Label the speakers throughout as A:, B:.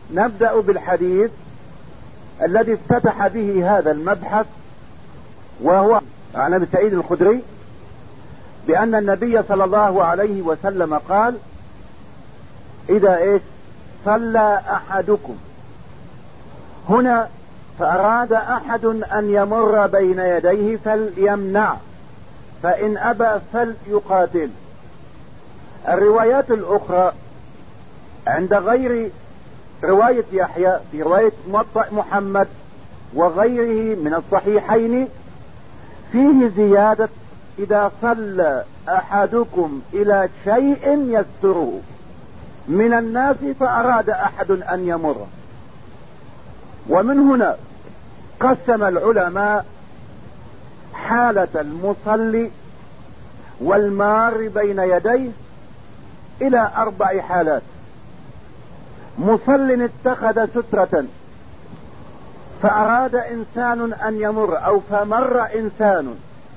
A: نبدأ بالحديث الذي افتتح به هذا المبحث، وهو عن ابي سعيد الخدري بأن النبي صلى الله عليه وسلم قال: إذا صلى أحدكم، هنا فأراد أحد أن يمر بين يديه فليمنع، فإن أبى فليقاتل. الروايات الأخرى عند غير رواية يحيى في رواية موطأ محمد وغيره من الصحيحين فيه زيادة: إذا صلى أحدكم إلى شيء يستره من الناس فأراد أحد أن يمر. ومن هنا قسم العلماء حالة المصلي والمار بين يديه إلى 4 حالات: مصل اتخذ سترة فأراد إنسان أن يمر أو فمر إنسان،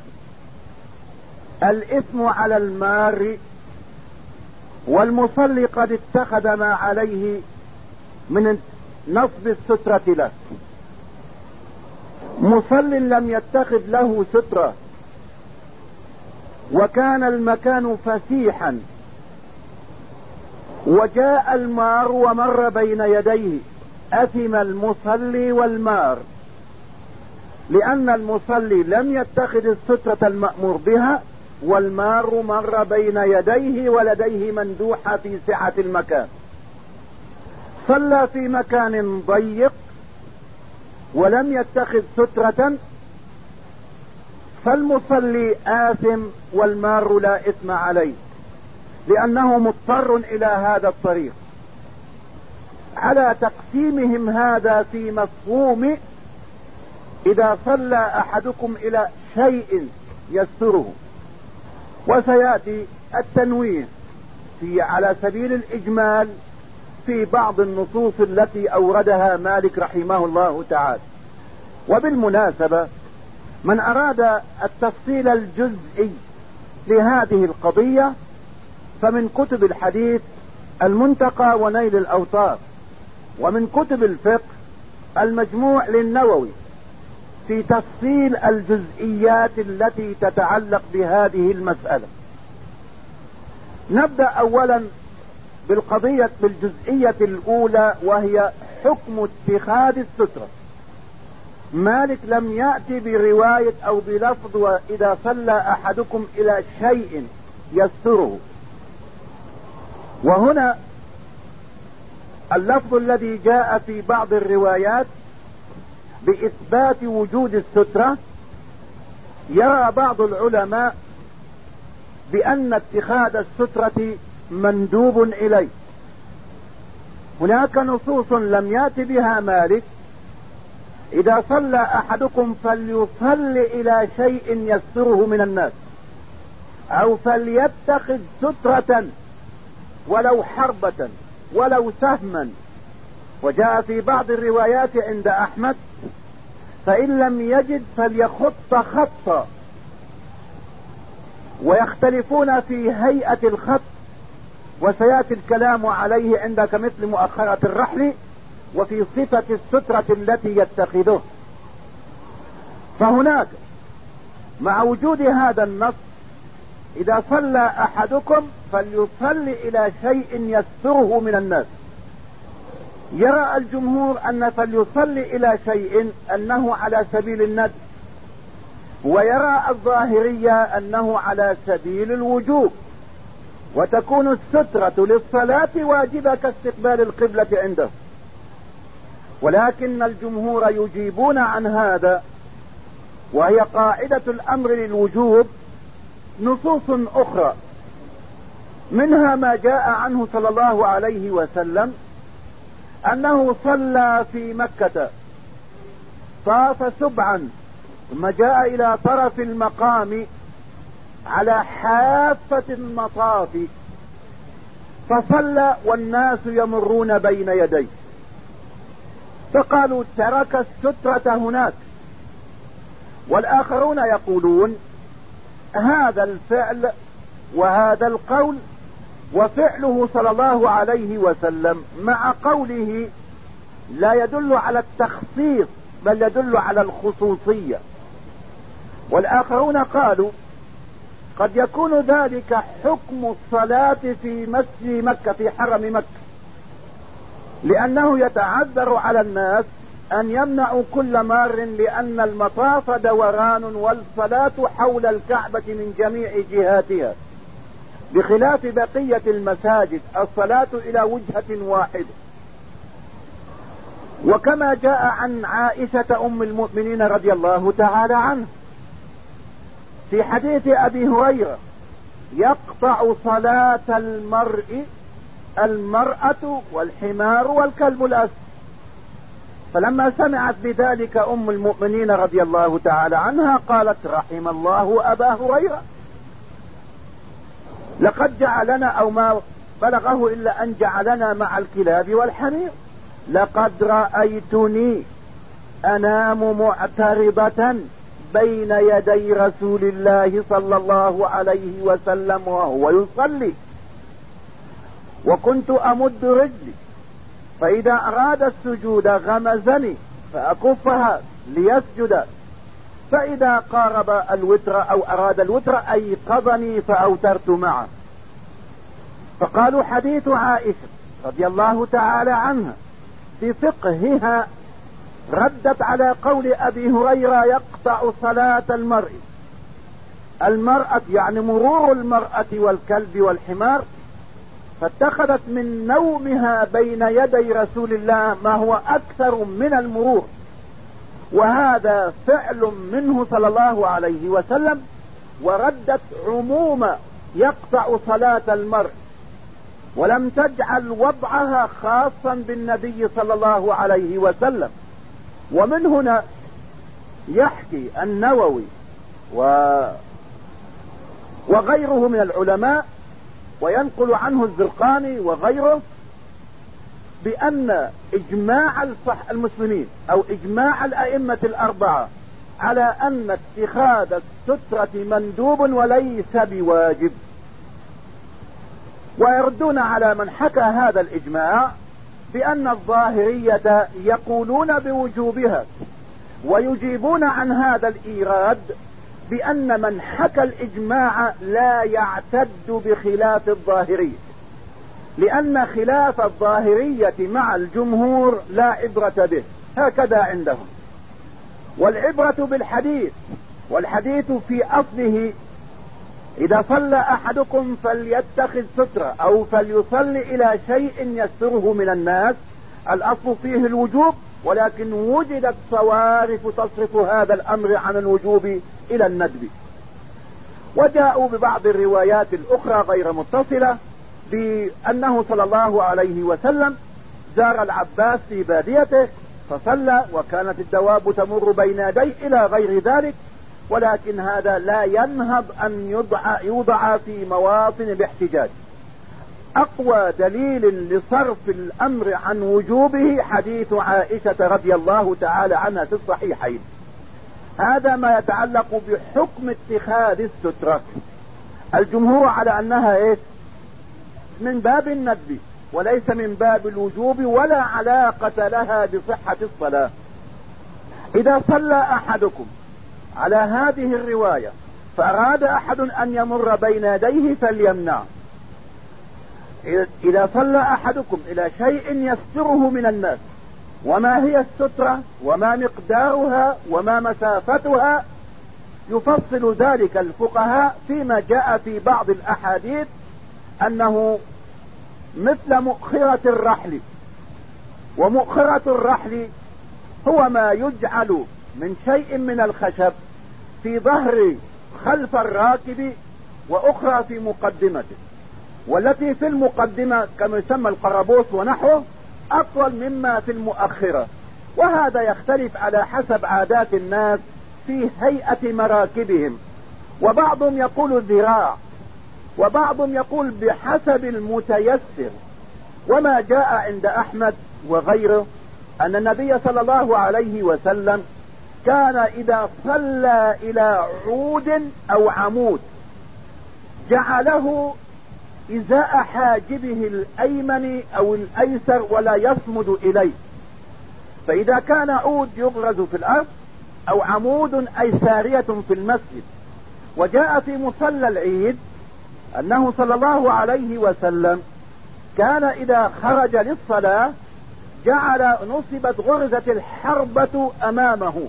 A: الإثم على المار، والمصلي قد اتخذ ما عليه من نصب السترة له. مصل لم يتخذ له سترة وكان المكان فسيحا وجاء المار ومر بين يديه، أثم المصلي والمار، لأن المصلي لم يتخذ السترة المأمور بها، والمار مر بين يديه ولديه مندوحة في سعة المكان. صلى في مكان ضيق ولم يتخذ سترة، فالمصلي آثم والمار لا إثم عليه، لأنه مضطر إلى هذا الطريق. على تقسيمهم هذا في مفهوم إذا صلى أحدكم إلى شيء يستره. وسيأتي التنويه على سبيل الإجمال في بعض النصوص التي أوردها مالك رحمه الله تعالى. وبالمناسبة من أراد التفصيل الجزئي لهذه القضية فمن كتب الحديث المنتقى ونيل الأوطار، ومن كتب الفقه المجموع للنووي في تفصيل الجزئيات التي تتعلق بهذه المسألة. نبدأ أولا بالجزئية الأولى، وهي حكم اتخاذ السترة. مالك لم يأتي برواية أو بلفظ وإذا صلى أحدكم إلى شيء يستره، وهنا اللفظ الذي جاء في بعض الروايات بإثبات وجود السترة. يرى بعض العلماء بأن اتخاذ السترة مندوب إليه. هناك نصوص لم يأت بها مالك: إذا صلى أحدكم فليصل إلى شيء يستره من الناس، أو فليتخذ سترة ولو حربة ولو سهما. وجاء في بعض الروايات عند أحمد: فإن لم يجد فليخط خطا. ويختلفون في هيئة الخط، وسيأتي الكلام عليه عندك مثل مؤخرة الرحل، وفي صفة السترة التي يتخذه. فهناك مع وجود هذا النص: إذا صلى أحدكم فليصل إلى شيء يستره من الناس، يرى الجمهور أن فليصل إلى شيء أنه على سبيل الندب، ويرى الظاهرية أنه على سبيل الوجوب، وتكون السترة للصلاة واجبة كاستقبال القبلة عنده. ولكن الجمهور يجيبون عن هذا، وهي قاعدة الأمر للوجوب، نصوص أخرى، منها ما جاء عنه صلى الله عليه وسلم أنه صلى في مكة طاف سبعا، ثم جاء إلى طرف المقام على حافة المطاف فصلى والناس يمرون بين يديه، فقالوا ترك السترة هناك. والآخرون يقولون هذا الفعل وهذا القول وفعله صلى الله عليه وسلم مع قوله لا يدل على التخصيص بل يدل على الخصوصية. والآخرون قالوا قد يكون ذلك حكم الصلاة في مسجد مكة في حرم مكة، لأنه يتعذر على الناس أن يمنعوا كل مار، لأن المطاف دوران والصلاة حول الكعبة من جميع جهاتها، بخلاف بقية المساجد الصلاة إلى وجهة واحدة. وكما جاء عن عائشة أم المؤمنين رضي الله تعالى عنها في حديث أبي هريرة: يقطع صلاة المرأة والحمار والكلب الأسود. فلما سمعت بذلك أم المؤمنين رضي الله تعالى عنها قالت: رحم الله أبا هريرة، لقد جعلنا، أو ما بلغه إلا أن جعلنا مع الكلاب والحمير. لقد رأيتني أنام معترضة بين يدي رسول الله صلى الله عليه وسلم وهو يصلي، وكنت أمد رجلي، فإذا أراد السجود غمزني فأكفها ليسجد، فإذا قارب الوتر أو أراد الوتر أيقظني فأوترت معه. فقالوا حديث عائشة رضي الله تعالى عنها في فقهها ردت على قول أبي هريرة: يقطع صلاة المرأة يعني مرور المرأة والكلب والحمار، فاتخذت من نومها بين يدي رسول الله ما هو أكثر من المرور، وهذا فعل منه صلى الله عليه وسلم، وردت عموم يقطع صلاة المرء، ولم تجعل وضعها خاصا بالنبي صلى الله عليه وسلم. ومن هنا يحكي النووي وغيره من العلماء، وينقل عنه الزرقاني وغيره، بأن إجماع المسلمين أو إجماع الأئمة الأربعة على أن اتخاذ السترة مندوب وليس بواجب. ويردون على من حكى هذا الإجماع بأن الظاهرية يقولون بوجوبها، ويجيبون عن هذا الإيراد بأن من حكى الإجماع لا يعتد بخلاف الظاهرية، لأن خلاف الظاهرية مع الجمهور لا عبرة به، هكذا عندهم. والعبرة بالحديث، والحديث في أصله: إذا صلى أحدكم فليتخذ سترة أو فليصلي إلى شيء يستره من الناس، الأصل فيه الوجوب، ولكن وجدت صوارف تصرف هذا الأمر عن الوجوب إلى الندب. وجاءوا ببعض الروايات الأخرى غير متصلة بأنه صلى الله عليه وسلم زار العباس في باديته فصلى، وكانت الدواب تمر بين يديه إلى غير ذلك، ولكن هذا لا ينهض أن يوضع في مواطن الاحتجاج. أقوى دليل لصرف الأمر عن وجوبه حديث عائشة رضي الله تعالى عنها في الصحيحين. هذا ما يتعلق بحكم اتخاذ السترة. الجمهور على أنها إيش؟ من باب الندب وليس من باب الوجوب، ولا علاقة لها بصحة الصلاة. إذا صلى أحدكم على هذه الرواية فأراد أحد أن يمر بين يديه فليمنع. إذا صلى أحدكم إلى شيء يستره من الناس، وما هي السترة وما مقدارها وما مسافتها يفصل ذلك الفقهاء فيما جاء في بعض الأحاديث أنه مثل مؤخرة الرحل. ومؤخرة الرحل هو ما يجعل من شيء من الخشب في ظهر خلف الراكب، وأخرى في مقدمته، والتي في المقدمة كما يسمى القربوس ونحوه أطول مما في المؤخرة. وهذا يختلف على حسب عادات الناس في هيئة مراكبهم، وبعضهم يقول ذراع، وبعضهم يقول بحسب المتيسر. وما جاء عند أحمد وغيره أن النبي صلى الله عليه وسلم كان إذا صلى إلى عود أو عمود جعله إزاء حاجبه الأيمن أو الأيسر ولا يصمد إليه، فإذا كان عود يبرز في الأرض أو عمود أي سارية في المسجد، وجاء في مصلى العيد أنه صلى الله عليه وسلم كان إذا خرج للصلاة جعل نصبت غرزة الحربة أمامه،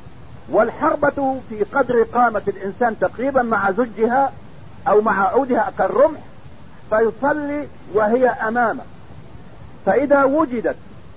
A: والحربة في قدر قامة الإنسان تقريبا مع زجها أو مع عودها كالرمح، فيصلي وهي أمامه. فإذا وجدت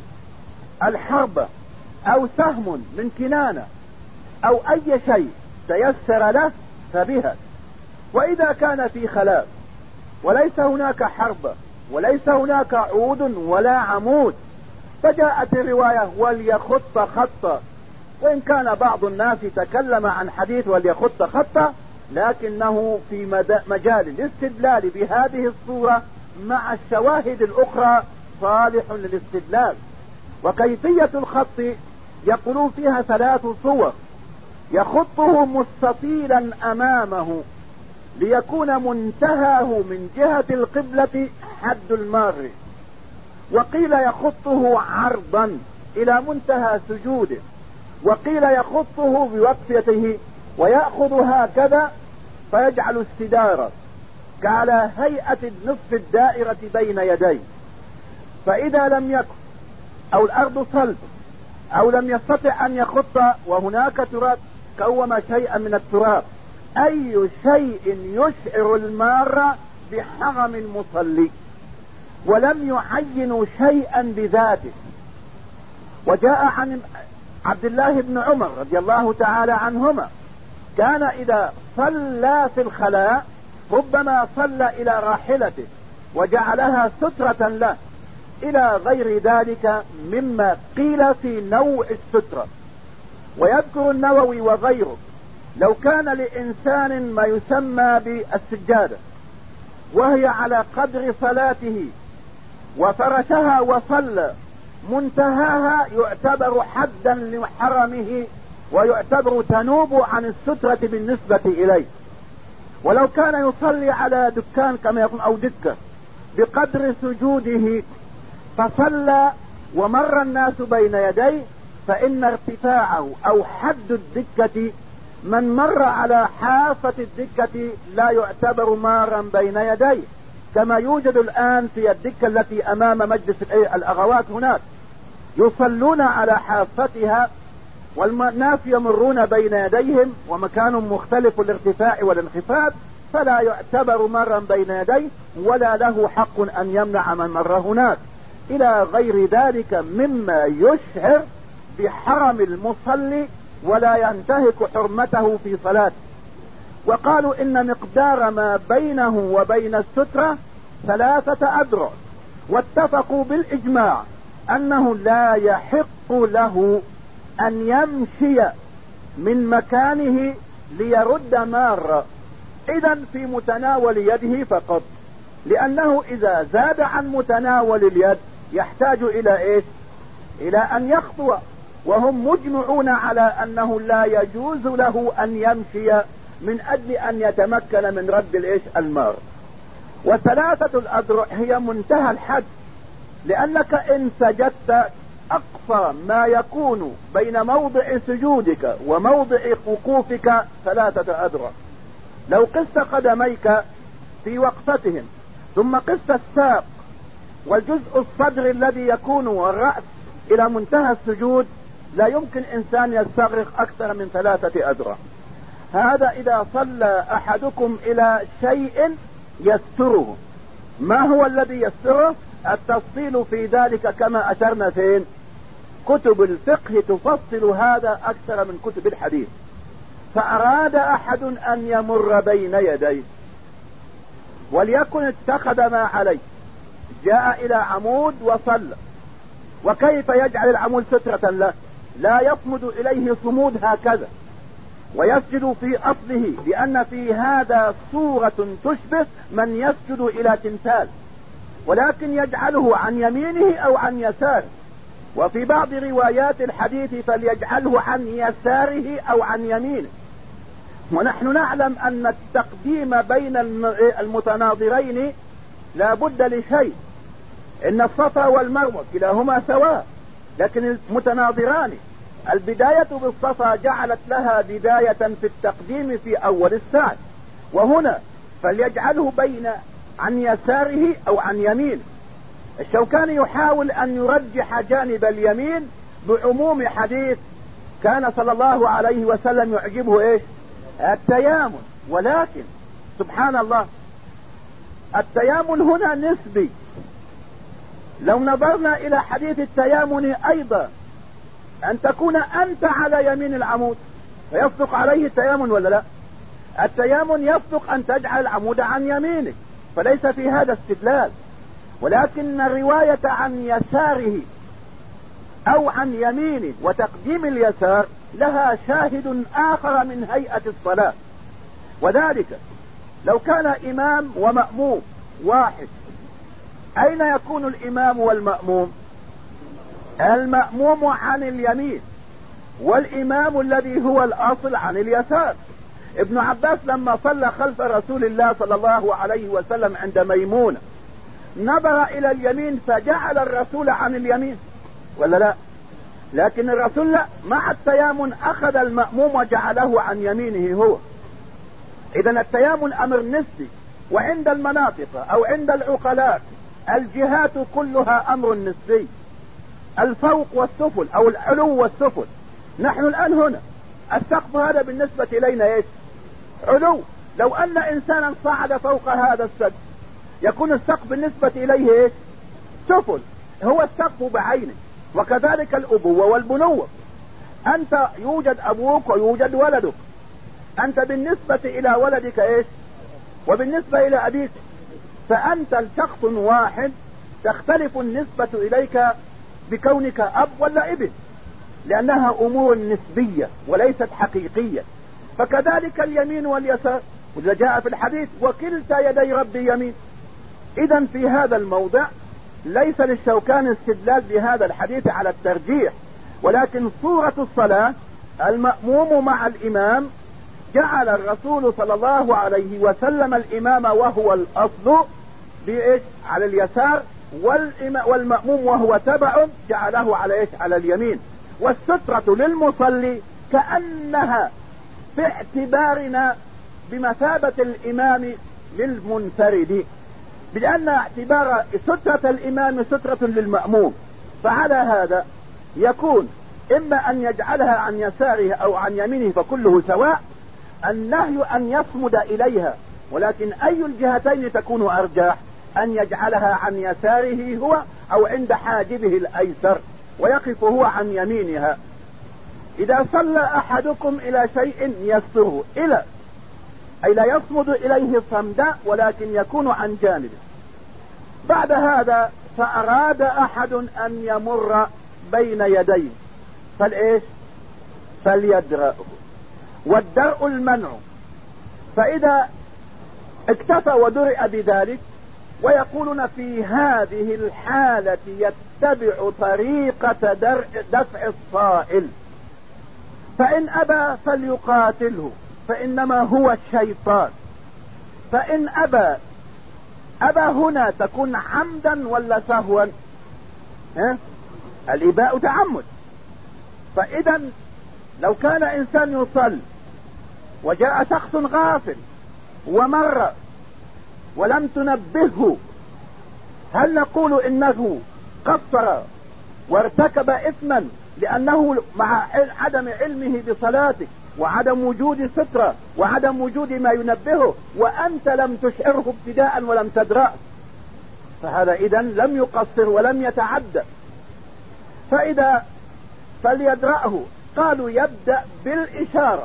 A: الحربة أو سهم من كنانة أو أي شيء تيسر له فبها. وإذا كان في خلاء وليس هناك حربة وليس هناك عود ولا عمود، فجاءت الرواية وليخط خطا، وإن كان بعض الناس تكلم عن حديث وليخط خطا، لكنه في مجال الاستدلال بهذه الصورة مع الشواهد الأخرى صالح للاستدلال. وكيفية الخط يقولون فيها 3 صور: يخطه مستطيلا أمامه ليكون منتهاه من جهة القبلة حد المار، وقيل يخطه عرضا إلى منتهى سجوده، وقيل يخطه بوقفيته ويأخذ هكذا فيجعل استدارة كعلى هيئة نصف الدائرة بين يديه. فإذا لم يكن أو الأرض صلب أو لم يستطع أن يخط وهناك تراب كوم شيئا من التراب، أي شيء يشعر المار بحرم المصلي، ولم يعينوا شيئا بذاته. وجاء عن عبد الله بن عمر رضي الله تعالى عنهما كان إذا صلى في الخلاء ربما صلى إلى راحلته وجعلها سترة له إلى غير ذلك مما قيل في نوع السترة. ويذكر النووي وغيره لو كان لإنسان ما يسمى بالسجادة وهي على قدر صلاته وفرشها وصلى، منتهاها يعتبر حدا لحرمه ويعتبر تنوب عن السترة بالنسبة إليه. ولو كان يصلي على دكان كما يقول أو دكة بقدر سجوده فصلى ومر الناس بين يديه، فإن ارتفاعه أو حد الدكة من مر على حافة الدكة لا يعتبر مارا بين يديه، كما يوجد الآن في الدكة التي أمام مجلس الأغوات هناك يصلون على حافتها والناس يمرون بين يديهم ومكان مختلف الارتفاع والانخفاض، فلا يعتبر مرا بين يديه ولا له حق أن يمنع من مر هناك، إلى غير ذلك مما يشعر بحرم المصلي ولا ينتهك حرمته في صلاته. وقالوا إن مقدار ما بينه وبين السترة 3 أذرع، واتفقوا بالإجماع أنه لا يحق له أن يمشي من مكانه ليرد مارة، إذا في متناول يده فقط، لأنه إذا زاد عن متناول اليد يحتاج إلى إيش؟ إلى أن يخطو، وهم مجمعون على أنه لا يجوز له أن يمشي من أجل أن يتمكن من رد الإيش؟ المار. و3 الأذرع هي منتهى الحد، لأنك إن سجدت أقصى ما يكون بين موضع سجودك وموضع وقوفك 3 أذرع. لو قست قدميك في وقفتهم ثم قست الساق والجزء الصدر الذي يكون والرأس إلى منتهى السجود لا يمكن إنسان يستغرق أكثر من 3 أذرع. هذا إذا صلى أحدكم إلى شيء يستره. ما هو الذي يستره؟ التفصيل في ذلك كما أشرنا فين؟ كتب الفقه تفصل هذا أكثر من كتب الحديث. فأراد أحد أن يمر بين يديه وليكن اتخذ ما عليه، جاء إلى عمود وصلى، وكيف يجعل العمود سترة له؟ لا يصمد إليه صمود هكذا ويسجد في أصله، لأن في هذا صورة تشبه من يسجد إلى تمثال، ولكن يجعله عن يمينه أو عن يساره. وفي بعض روايات الحديث فليجعله عن يساره أو عن يمينه. ونحن نعلم أن التقديم بين المتناظرين لا بد لشيء، إن الصفا والمروة كلاهما سواء، لكن المتناظران البداية بالصفا جعلت لها بداية في التقديم في أول السعي، وهنا فليجعله بين عن يساره أو عن يمينه. الشوكاني يحاول أن يرجح جانب اليمين بعموم حديث كان صلى الله عليه وسلم يعجبه ايش؟ التيامن، ولكن سبحان الله التيامن هنا نسبي. لو نظرنا الى حديث التيامن ايضا ان تكون انت على يمين العمود فيصدق عليه التيامن ولا لا؟ التيامن يصدق ان تجعل العمود عن يمينك، فليس في هذا استدلال، ولكن الرواية عن يساره او عن يمينه وتقديم اليسار لها شاهد اخر من هيئة الصلاة. وذلك لو كان امام ومأموم واحد، اين يكون الامام والمأموم؟ المأموم عن اليمين والامام الذي هو الاصل عن اليسار. ابن عباس لما صلى خلف رسول الله صلى الله عليه وسلم عند ميمونة نظر الى اليمين فجعل الرسول عن اليمين ولا لا؟ لكن الرسول لا، مع التيامن اخذ المأموم وجعله عن يمينه هو. اذا التيامن امر نسبي، وعند المناطق او عند العقلاء الجهات كلها امر نسبي، الفوق والسفل او العلو والسفل. نحن الان هنا السقف هذا بالنسبة الينا ايش؟ علو. لو ان انسانا صعد فوق هذا السقف يكون السقف بالنسبة اليه ايش؟ سفل. هو السقف بعينه. وكذلك الابوة والبنوة، انت يوجد ابوك ويوجد ولدك، انت بالنسبة الى ولدك ايش؟ وبالنسبة الى ابيك، فانت شخص واحد تختلف النسبة اليك بكونك اب ولا ابن، لانها امور نسبية وليست حقيقية. فكذلك اليمين واليسار، وإذا جاء في الحديث وكلتا يدي ربي يمين. اذا في هذا الموضع ليس للشوكاني استدلال بهذا الحديث على الترجيح، ولكن صورة الصلاة المأموم مع الامام جعل الرسول صلى الله عليه وسلم الامام وهو الاصل بايش؟ على اليسار، والمأموم وهو تبع جعله على ايش؟ على اليمين. والسترة للمصلي كأنها في اعتبارنا بمثابة الامام للمنفرد، بأن اعتبار سترة الامام سترة للمأموم. فعلى هذا يكون اما ان يجعلها عن يساره او عن يمينه فكله سواء. النهي ان يصمد اليها، ولكن اي الجهتين تكون ارجح؟ ان يجعلها عن يساره هو او عند حاجبه الايسر ويقف هو عن يمينها. اذا صلى احدكم الى شيء يستره الى، اي لا يصمد اليه صمدا ولكن يكون عن جانبه. بعد هذا فاراد احد ان يمر بين يديه فالايش؟ فليدرأه، والدرء المنع. فاذا اكتفى ودرئ بذلك، ويقولون في هذه الحالة يتبع طريقة دفع الصائل، فإن أبى فليقاتله فإنما هو الشيطان. فإن أبى هنا تكون عمدا ولا سهوا؟ الإباء تعمد. فإذا لو كان إنسان يصلي وجاء شخص غافل ومر ولم تنبهه، هل نقول إنه قصر وارتكب إثما لأنه مع عدم علمه بصلاتك وعدم وجود سترة وعدم وجود ما ينبهه وأنت لم تشعره ابتداء ولم تدرأ؟ فهذا إذن لم يقصر ولم يتعدى. فإذا فليدرأه قالوا يبدأ بالإشارة،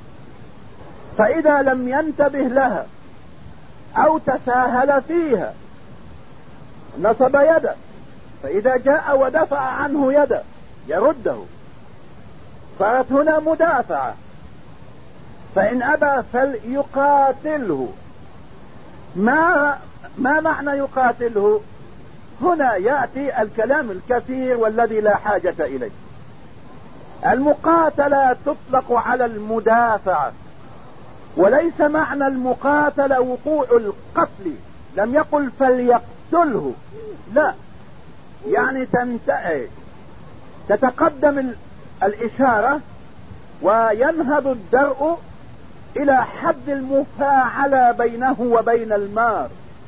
A: فإذا لم ينتبه لها أو تساهل فيها نصب يده، فإذا جاء ودفع عنه يده يرده، صارت هنا مدافعة. فإن أبى فليقاتله. ما معنى يقاتله؟ هنا يأتي الكلام الكثير والذي لا حاجة إليه. المقاتلة تطلق على المدافعة، وليس معنى المقاتلة وقوع القتل. لم يقل فليقتله، لا، يعني تتقدم الإشارة وينهض الدرء إلى حد المفاعلة بينه وبين المار.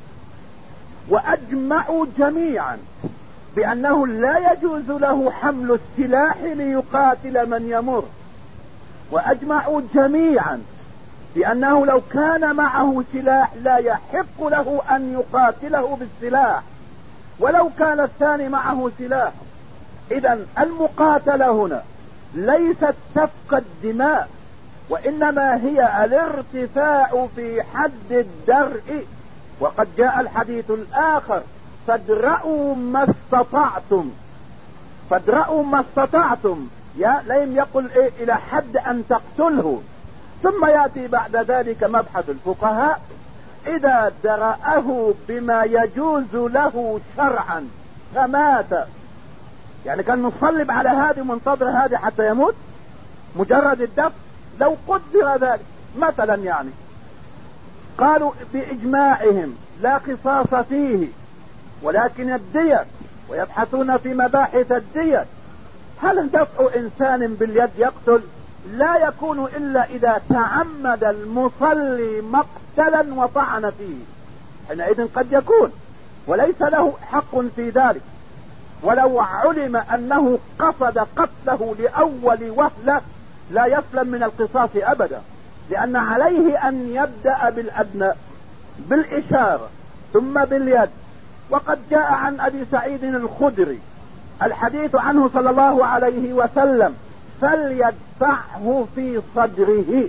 A: وأجمعوا جميعا بأنه لا يجوز له حمل السلاح ليقاتل من يمر، وأجمعوا جميعا بأنه لو كان معه سلاح لا يحق له أن يقاتله بالسلاح ولو كان الثاني معه سلاح. إذن المقاتلة هنا ليست سفك الدماء، وإنما هي الارتفاع في حد الدرء. وقد جاء الحديث الآخر: فادرأوا ما استطعتم، فادرأوا ما استطعتم، لم يقل إلى حد أن تقتله. ثم يأتي بعد ذلك مبحث الفقهاء: إذا درأه بما يجوز له شرعا فمات، يعني كان نصلب على هذه منتظر هذه حتى يموت مجرد الدفع. لو قدر ذلك مثلا، يعني قالوا بإجماعهم لا قصاص فيه ولكن الدية، ويبحثون في مباحث الدية. هل دفع إنسان باليد يقتل؟ لا يكون إلا إذا تعمد المصلي مقتلا وطعن فيه، حينئذ قد يكون، وليس له حق في ذلك. ولو علم أنه قصد قتله لأول وهلة لا يسلم من القصاص أبدا، لأن عليه أن يبدأ بالأدنى بالإشارة ثم باليد. وقد جاء عن أبي سعيد الخدري الحديث عنه صلى الله عليه وسلم: فليدفعه في صدره،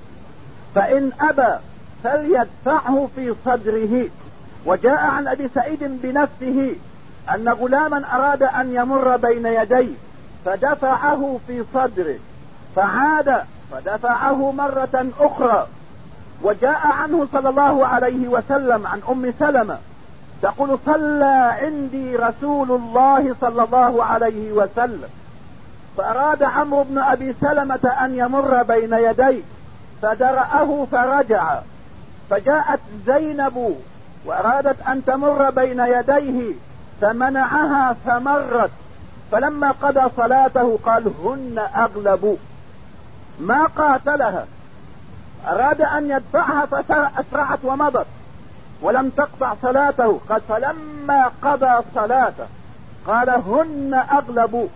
A: فإن أبى فليدفعه في صدره. وجاء عن أبي سعيد بنفسه أن غلاما أراد أن يمر بين يديه فدفعه في صدره، فعاد فدفعه مرة أخرى. وجاء عنه صلى الله عليه وسلم عن أم سلمة تقول: صلى عندي رسول الله صلى الله عليه وسلم، فأراد عمرو بن أبي سلمة أن يمر بين يديه فدرأه فرجع، فجاءت زينب وأرادت أن تمر بين يديه فمنعها فمرت، فلما قضى صلاته قال: هن أغلب. ما قاتلها، أراد أن يدفعها فأسرعت ومضت ولم تقطع صلاته. قال: فلما قضى صلاته قال: هن أغلب.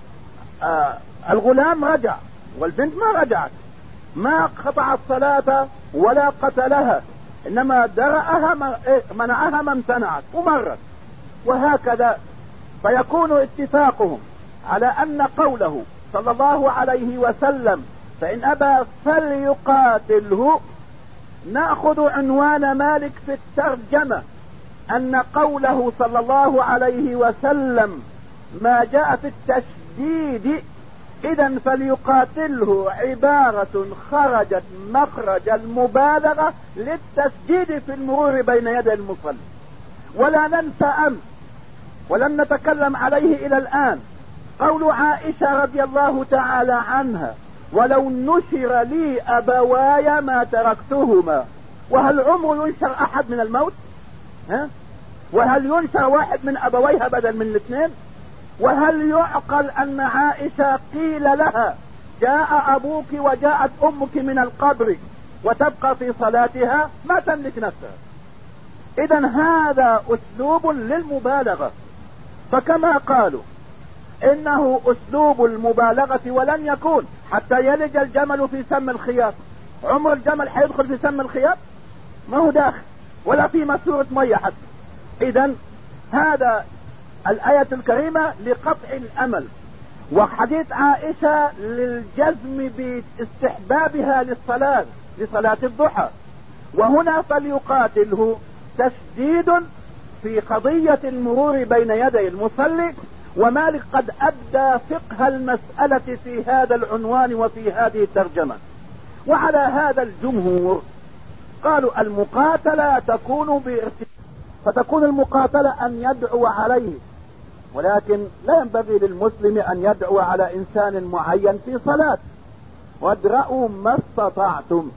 A: الغلام رجع والبنت ما رجعت، ما قطعت الصلاة ولا قتلها، إنما درأها منعها ما امتنعت ومرت، وهكذا. فيكون اتفاقهم على أن قوله صلى الله عليه وسلم: فإن أبى فليقاتله، نأخذ عنوان مالك في الترجمة أن قوله صلى الله عليه وسلم ما جاء في التشديد، إذن فليقاتله عبارة خرجت مخرج المبالغة للتشديد في المرور بين يدي المصلي. ولا ننسى أمس ولم نتكلم عليه إلى الآن قول عائشة رضي الله تعالى عنها: ولو نشر لي أبواي ما تركتهما. وهل عمر ينشر أحد من الموت؟ وهل ينشر واحد من أبويها بدل من الاثنين؟ وهل يعقل أن عائشة قيل لها: جاء أبوك وجاءت أمك من القبر وتبقى في صلاتها ما تملك نفسها؟ إذن هذا أسلوب للمبالغة. فكما قالوا إنه أسلوب المبالغة ولن يكون حتى يلج الجمل في سم الخياط. عمر الجمل حيدخل في سم الخياط؟ ما هو داخل ولا في ماسورة مية حتى. إذن هذا الآية الكريمة لقطع الأمل، وحديث عائشة للجزم باستحبابها لصلاة الضحى. وهنا فليقاتله تشديد في قضية المرور بين يدي المصلي. ومالك قد أبدى فقه المسألة في هذا العنوان وفي هذه الترجمة. وعلى هذا الجمهور قالوا المقاتلة تكون فتكون المقاتلة أن يدعو عليه، ولكن لا ينبغي للمسلم أن يدعو على إنسان معين في صلاة. وادرأوا ما استطعتم،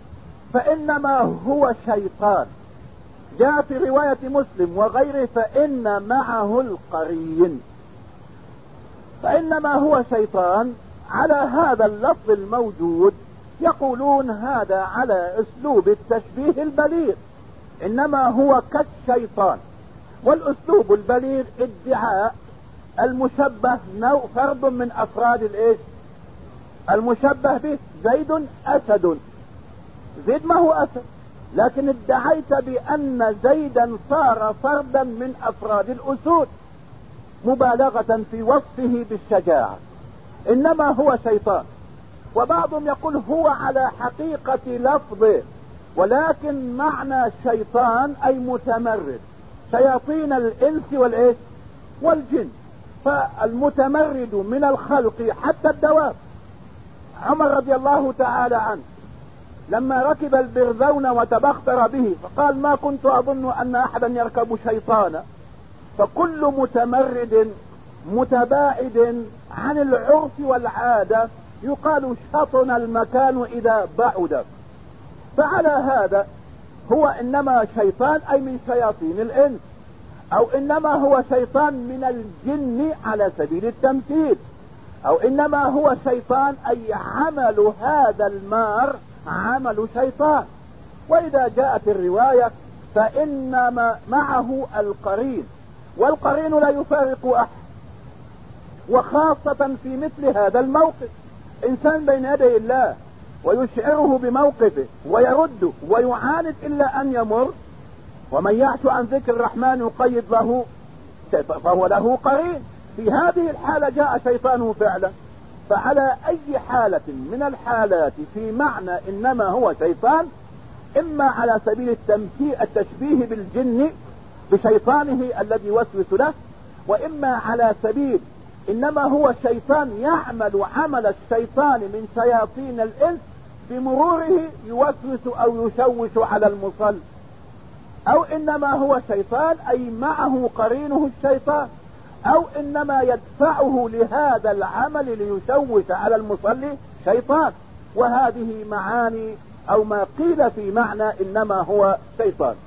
A: فإنما هو شيطان. جاء في رواية مسلم وغيره: فإن معه القرين. فإنما هو شيطان على هذا اللفظ الموجود. يقولون هذا على اسلوب التشبيه البليغ، انما هو كالشيطان. والاسلوب البليغ ادعاء المشبه فرد من افراد الايش؟ المشبه به. زيد اسد، زيد ما هو اسد، لكن ادعيت بان زيدا صار فردا من افراد الاسود مبالغة في وصفه بالشجاعة، انما هو شيطان. وبعضهم يقول هو على حقيقة لفظه، ولكن معنى شيطان اي متمرد، شياطين الانس والايش؟ والجن. فالمتمرد من الخلق حتى الدواب. عمر رضي الله تعالى عنه لما ركب البرذون وتبختر به فقال ما كنت اظن ان احدا يركب شيطانا. فكل متمرد متباعد عن العرف والعادة يقال شطن المكان اذا بعد. فعلى هذا هو انما شيطان اي من شياطين الانس، او انما هو شيطان من الجن على سبيل التمثيل، او انما هو شيطان اي عمل هذا المار عمل شيطان. واذا جاءت الرواية فانما معه القرين، والقرين لا يفارق احد، وخاصة في مثل هذا الموقف. انسان بين يدي الله ويشعره بموقفه ويرد ويعاند الا ان يمر، ومن يعش عن ذكر الرحمن يقيد له فهو له قرين. في هذه الحالة جاء شيطانه فعلا. فعلى اي حالة من الحالات في معنى انما هو شيطان، اما على سبيل التشبيه بالجن بشيطانه الذي يوسوس له، واما على سبيل انما هو شيطان يعمل عمل الشيطان من شياطين الانس بمروره يوسوس او يشوش على المصلي، او انما هو شيطان اي معه قرينه الشيطان، او انما يدفعه لهذا العمل ليشوش على المصلي شيطان. وهذه معاني او ما قيل في معنى انما هو شيطان.